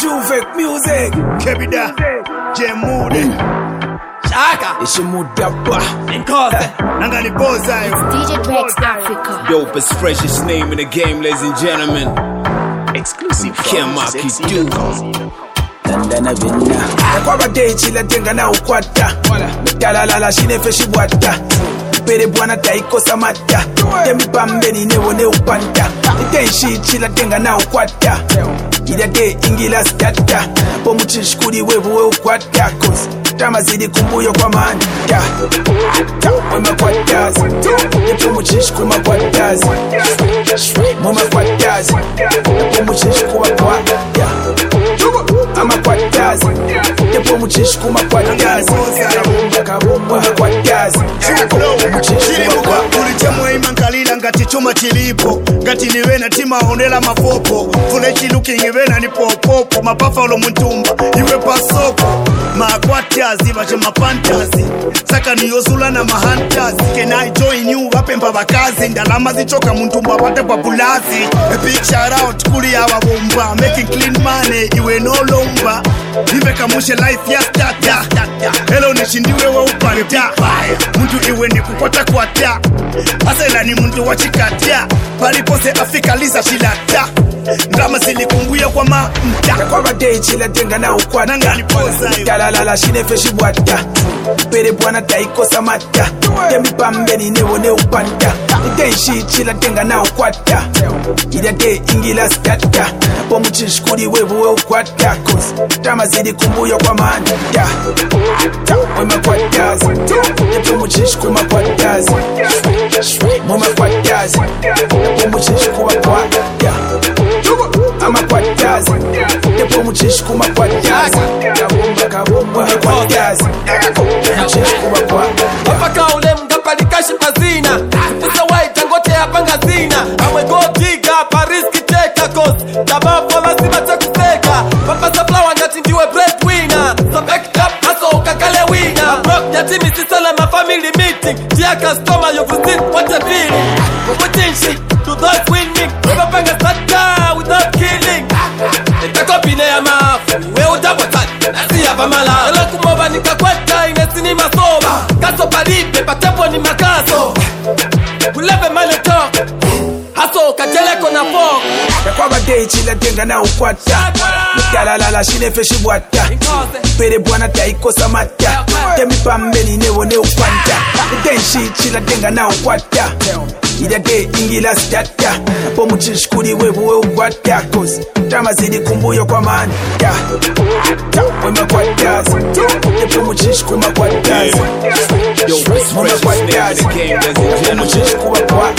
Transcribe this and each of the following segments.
Juve music. Kebida, Jemude, Shaka, Ishimudaba, Nkose, Nangani Boza, DJ Drex Africa. Dopest, freshest name in the game, ladies and gentlemen. Exclusive Can't mock you, do. Dandana Vina. Nakwaba day chila tenga na ukwata. Mtalala shine feshi wata. Pere bwana taiko samata. Temi pambeni newo ne upanta. Itenshi chila tenga na ukwata. Ida de ingila stata. Pomu chishkuri wewe ukwata. Cause tama zidi kumbuyo kwa manda. Mwema kwa dazi. Pomu chishku kwa dazi. Mwema kwa dazi. Pomu chishku kwa ama kwa dazi. Tepo muchishi kuma kwa dazi. Mwema kwa dazi. Ulichemwe imankalila ngati chuma chilipo. Ngati niwe na tima ondela mafopo. Fule chiluki ngiwe na nipopopo. Mapafalo muntumba iwe pasoko. Makwatazi vache mafantazi. Saka niyozula na mahantazi. Can I join you wapemba bakazi. Ndalama zichoka muntumba wate papulazi. A big shout out kuli ya wabomba. Making clean money iwe no lomba. Vive kamushe life ya stata. Hello nishindiwe wa upanda. Muntu iwe ni kukwata kwata. Asela ni muntu wachikatia. Palipose Afrika lisa shilata. Ndama silikumbuya kwa mta. Kwa badei chila tenga na ukwata. Nangani poza Talala shine feshi wata. Pere bwana taiko samata. Temi pambeni newo ne upanda. Itenshi chila tenga na ukwata. Ida de ingila stata. Pomu chishkuri wewe ukwata. Cause tama zidi kumbuyo kwa manda. Mwema kwa dazi. Pomu chishku kwa dazi. Mwema kwa dazi. Pomu chishku kwa ama kwa dazi. Tepo muchishku kwa dazi. Mwema kwa dazi. Muchishku kwa Wapaka ule mgapa likashi pazina. Usa waita ngote hapa ngazina. Amwe go diga Paris kiteka cause Tabafa lazima takuseka. Papa Saplawa ngati ndiwe breadwinner. So back up haso kakale winner. Broke ya timi sisala ma family meeting. Dear customer you've seen what a feeling. Putting shit to those winning. Wapanga sata without killing. Itakopine ya mafu we utabotani. Nasi ya pamala Elo kumoba nikakweta inesini masoba. Kaso palipe patepo ni makaso. Kulebe mane talk. Haso kajeleko na fog. Kwa badei chila tenga na ukwata. Mtalala shine feshi wata. Pere bwana taiko samata. Temi pambeni newo ne upanda. Itenshi chila tenga na ukwata. Ida de ingila stata. Pomu chishkuri wewe ukwata. Cause tama zidi kumbuyo kwa manda. Mwema kwa dazi. Pomu chishku kwa dazi. Mwema kwa dazi. Pomu chishku kwa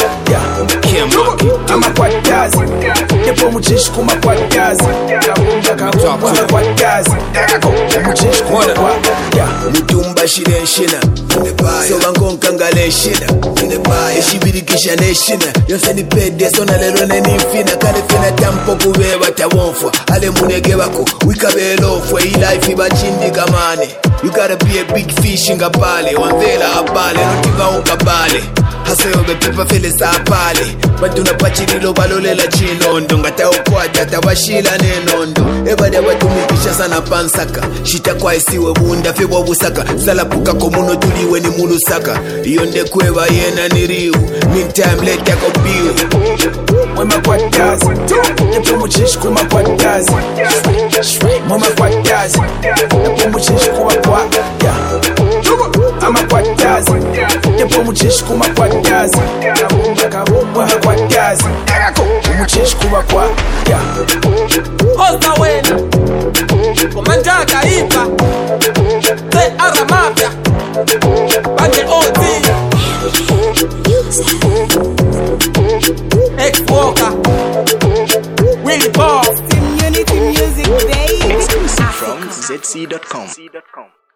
ama kwa dazi. Tepo muchishku kwa dazi. Mwema kwa dazi. Muchishku kwa Mutumba shirenshina. Soba ngonkangale shina. Eshibirikisha neshina. Yose ni pede sona lero nenifina. Kale fina tampo kubeba tawonfwa. Ale munege bako wikabelofwa. Hii life ibachindi kamane. You gotta be a big fish inga pale. Wanzela abale notiga unkabale. Haseyo bepepa fele sa pale. Batuna pachirilo balolela chinondo. Ngata ukwata tabashila nenondo. Ebade watumikisha sana pansaka. Shita kwa isiwe bunda febo busaka. Salapuka komuno tuliwe ni mulusaka. Yonde kweva yena niriu. Meantime let yako biu. Mwema kwa dazi. Tepo muchishku kwa dazi. Mwema kwa dazi. Tepo muchishku kwa ama kwa dazi. Tepo muchishku kwa dazi. Mwema kwa dazi. Muchishku kwa Osta wena Komanja kaipa Te ara mafia Bande OT Ex-Walker Willy Boss Community music, baby. Exclusive from ZC.com.